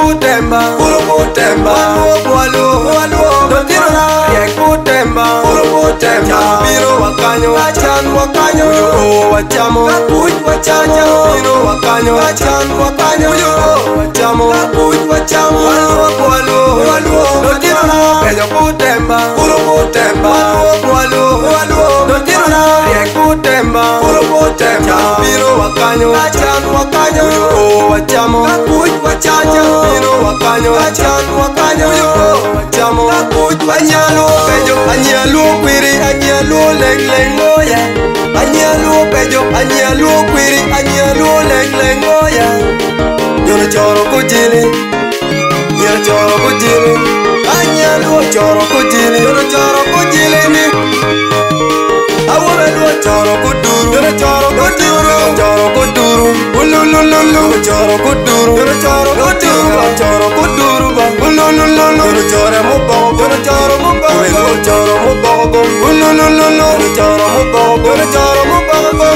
kutemba, kuru kutemba, walu, dotiro na riek kutemba, kuru kutemba, biro wakanyo, achan wakanyo, wachamo, kapuj wachacha, biro wakanyo, achan wakanyo, wachamo, kapuj wachamo, walu, dotiro na pejo kutemba, kuru kutemba, walu, dotiro na riek kutemba, kuru kutemba, biro wakanyo, achan wakanyo, wachamo, kapuj wachacha, biro wakanyo, achan wakanyo, wachamo, kapuj wanyalo, pejo anyalo kwiri, anyalo leng moya, anyalo pejo, anyalo kwiri, anyalo leng moya, yoro choro kujili, yoro choro kujili, anyalo choro kujili, yoro choro kujili ni, awolo choro kuduru, yoro choro kuduru, choro kuduru, ululululu, choro kuduru, yoro choro kuduru, choro kuduru ba, ululululu, yoro choro mubogo, yoro choro mubogo, yoro choro mubogo, ululululu, yoro choro mubogo, yoro choro mubogo,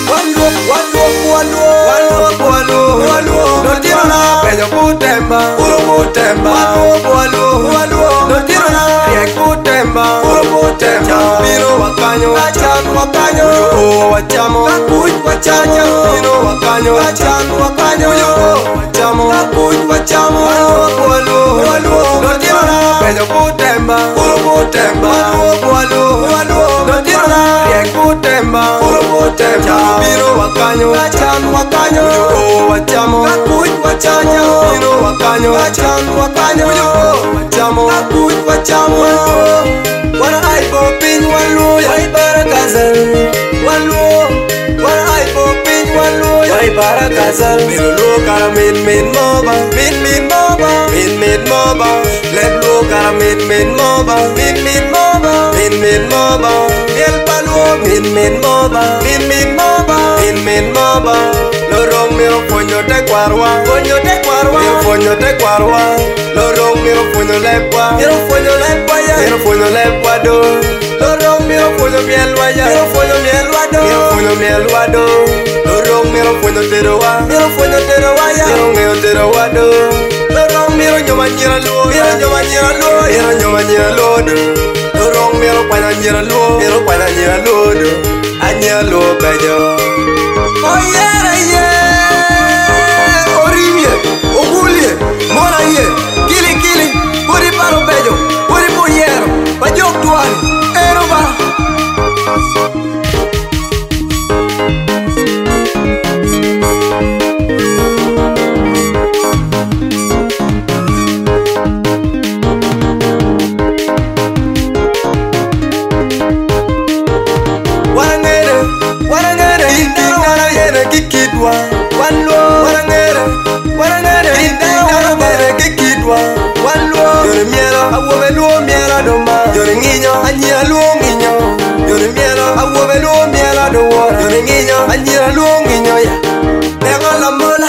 walu, dotiro na pejo kutemba, kuru kutemba, walu, dotiro na riek kutemba, kuru kutemba, biro wakanyo, achan wakanyo, wachamo, kapuj wachacha, biro wakanyo, achan wakanyo, wachamo, kapuj wachamo, walu, dotiro na pejo kutemba, kuru kutemba, walu, dotiro na riek kutemba, kuru kutemba, biro wakanyo, achan wakanyo, wachamo, kapuj wachacha, biro wakanyo, achan wakanyo, wachamo, kapuj wachamo, wana aibo pin walu, yai barakazal, walu, wana aibo pin walu, yai barakazal, biro lo kara min moba, min moba, min moba, let lo kara min moba, min moba, min moba, el palo min moba, min moba, min moba, lo rong miro fonyo te kwarwa, miro fonyo te kwarwa, lo rong miro fonyo lepwa ya, miro fonyo lepwa do, lo rong miro fonyo mielwa ya, miro fonyo mielwa do, lo rong miro fonyo terowa ya, miro ngeo terowa do, lo rong miro nyoma nyira lo do, lo rong miro kwanya nyira lo do, anya lo bejo. Oh yeah, orimye, ogulie, mora ye, kili, puri paro bejo, puri puyero, bajok tuani, eroba. Kikidwa, wallo, warangere, indara kikidwa, wallo, yore mielo, awobe luo mielo doma, yore nginyo, anyira luo nginyo, yore mielo, awobe luo mielo dowora, yore nginyo, anyira luo nginyo ya, denga lambola,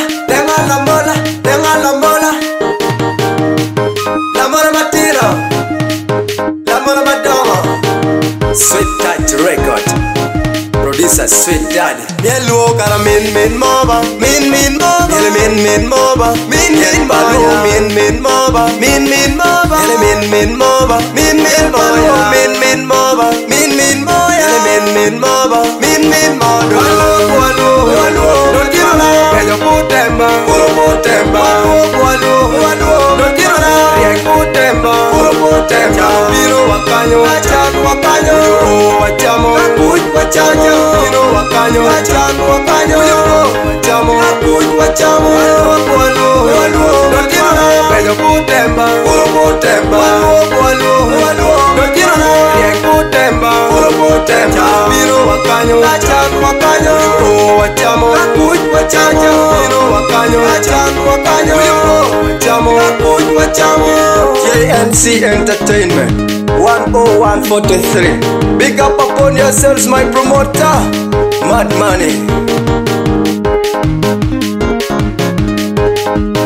lambola matira, lambola madama, Sweet Touch Record. Producer Sweet Daddy. Mielo kara min moba, min moba, ele min moba, min balu, min moba, min moba, ele min moba, min balu, min moba, min moya, ele min moba, min moba. Walu, dotiro na pejo kutemba, kuru kutemba, walu, dotiro na riek kutemba, kuru kutemba, biro wakanyo, achan wakanyo, wachamo, kapuj wachacha, biro wakanyo, achan wakanyo, wachamo, kapuj wachamo, walu, dotiro na pejo kutemba, kuru kutemba, walu, dotiro na riek kutemba, kuru kutemba, biro wakanyo, achan wakanyo, wachamo, kapuj wachacha, biro wakanyo, achan wakanyo, wachamo, kapuj wachamo. JNC Entertainment 10143. Big up upon yourselves, my promoter, Mad Money.